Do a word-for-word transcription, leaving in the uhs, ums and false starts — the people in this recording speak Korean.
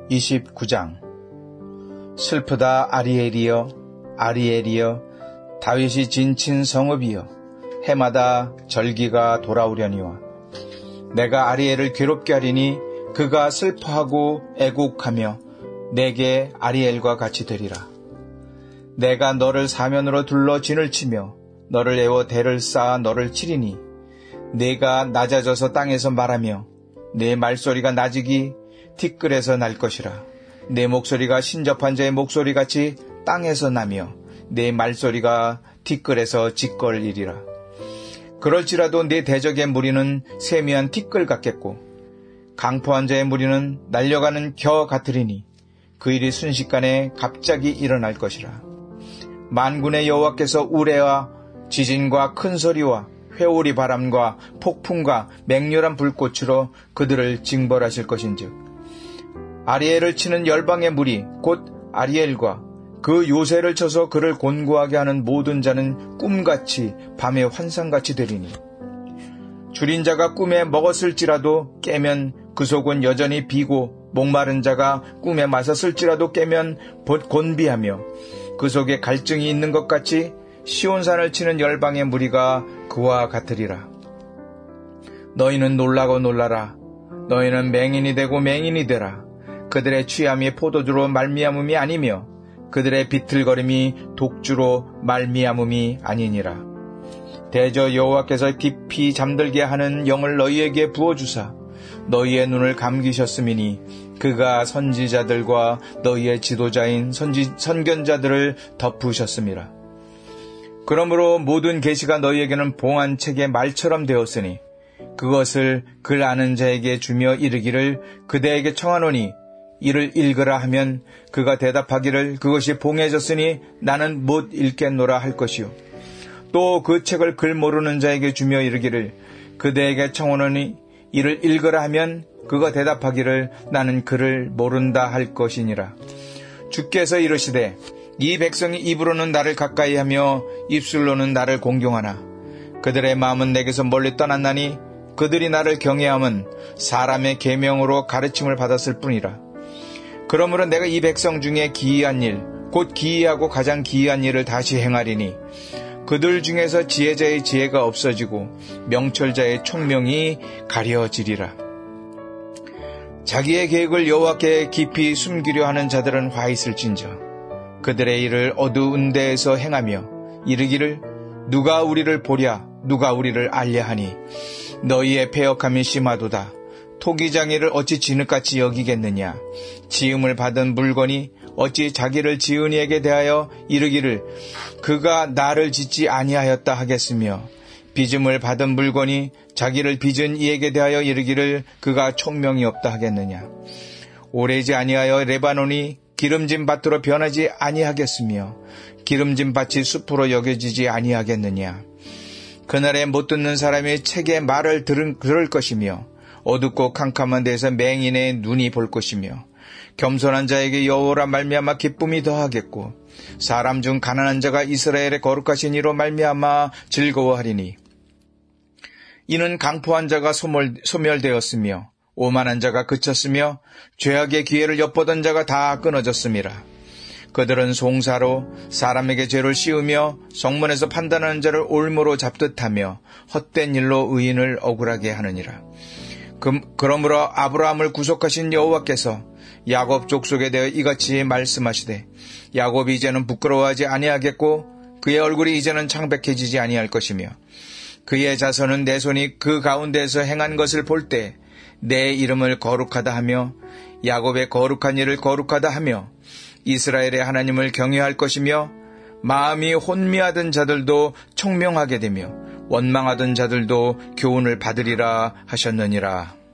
이십구 장. 슬프다 아리엘이여, 아리엘이여, 다윗이 진친 성읍이여, 해마다 절기가 돌아오려니와. 내가 아리엘을 괴롭게 하리니 그가 슬퍼하고 애곡하며 내게 아리엘과 같이 되리라. 내가 너를 사면으로 둘러 진을 치며 너를 에워 대를 쌓아 너를 치리니 내가 낮아져서 땅에서 말하며 내 말소리가 나직이 티끌에서 날 것이라. 내 목소리가 신접한 자의 목소리같이 땅에서 나며 내 말소리가 티끌에서 짓걸리리라. 그럴지라도 내 대적의 무리는 세미한 티끌 같겠고 강포한 자의 무리는 날려가는 겨 같으리니 그 일이 순식간에 갑자기 일어날 것이라. 만군의 여호와께서 우레와 지진과 큰 소리와 회오리 바람과 폭풍과 맹렬한 불꽃으로 그들을 징벌하실 것인즉 아리엘을 치는 열방의 무리 곧 아리엘과 그 요새를 쳐서 그를 곤고하게 하는 모든 자는 꿈같이 밤의 환상같이 되리니 줄인 자가 꿈에 먹었을지라도 깨면 그 속은 여전히 비고 목마른 자가 꿈에 마셨을지라도 깨면 곤비하며 그 속에 갈증이 있는 것 같이 시온산을 치는 열방의 무리가 그와 같으리라. 너희는 놀라고 놀라라. 너희는 맹인이 되고 맹인이 되라. 그들의 취함이 포도주로 말미암음이 아니며 그들의 비틀거림이 독주로 말미암음이 아니니라. 대저 여호와께서 깊이 잠들게 하는 영을 너희에게 부어주사 너희의 눈을 감기셨음이니 그가 선지자들과 너희의 지도자인 선지, 선견자들을 덮으셨음이라. 그러므로 모든 계시가 너희에게는 봉한 책의 말처럼 되었으니 그것을 글 아는 자에게 주며 이르기를 그대에게 청하노니 이를 읽으라 하면 그가 대답하기를 그것이 봉해졌으니 나는 못 읽겠노라 할 것이요. 또 그 책을 글 모르는 자에게 주며 이르기를 그대에게 청하노니 이를 읽으라 하면 그가 대답하기를 나는 글을 모른다 할 것이니라. 주께서 이르시되 이 백성이 입으로는 나를 가까이 하며 입술로는 나를 공경하나 그들의 마음은 내게서 멀리 떠났나니 그들이 나를 경외함은 사람의 계명으로 가르침을 받았을 뿐이라. 그러므로 내가 이 백성 중에 기이한 일, 곧 기이하고 가장 기이한 일을 다시 행하리니 그들 중에서 지혜자의 지혜가 없어지고 명철자의 총명이 가려지리라. 자기의 계획을 여호와께 깊이 숨기려 하는 자들은 화 있을진저 그들의 일을 어두운 데에서 행하며 이르기를 누가 우리를 보랴 누가 우리를 알랴 하니 너희의 패역함이 심하도다. 토기장애를 어찌 진흙같이 여기겠느냐. 지음을 받은 물건이 어찌 자기를 지은 이에게 대하여 이르기를 그가 나를 짓지 아니하였다 하겠으며 빚음을 받은 물건이 자기를 빚은 이에게 대하여 이르기를 그가 총명이 없다 하겠느냐. 오래지 아니하여 레바논이 기름진 밭으로 변하지 아니하겠으며 기름진 밭이 숲으로 여겨지지 아니하겠느냐. 그날에 못 듣는 사람이 책의 말을 들은, 들을 것이며 어둡고 캄캄한 데서 맹인의 눈이 볼 것이며 겸손한 자에게 여호와라 말미암아 기쁨이 더하겠고 사람 중 가난한 자가 이스라엘의 거룩하신 이로 말미암아 즐거워하리니 이는 강포한 자가 소멸, 소멸되었으며 오만한 자가 그쳤으며 죄악의 기회를 엿보던 자가 다 끊어졌음이라. 그들은 송사로 사람에게 죄를 씌우며 성문에서 판단하는 자를 올무로 잡듯 하며 헛된 일로 의인을 억울하게 하느니라. 그, 그러므로 아브라함을 구속하신 여호와께서 야곱 족속에 대해 이같이 말씀하시되 야곱이 이제는 부끄러워하지 아니하겠고 그의 얼굴이 이제는 창백해지지 아니할 것이며 그의 자손은 내 손이 그 가운데에서 행한 것을 볼 때 내 이름을 거룩하다 하며 야곱의 거룩한 일을 거룩하다 하며 이스라엘의 하나님을 경외할 것이며 마음이 혼미하던 자들도 총명하게 되며 원망하던 자들도 교훈을 받으리라 하셨느니라.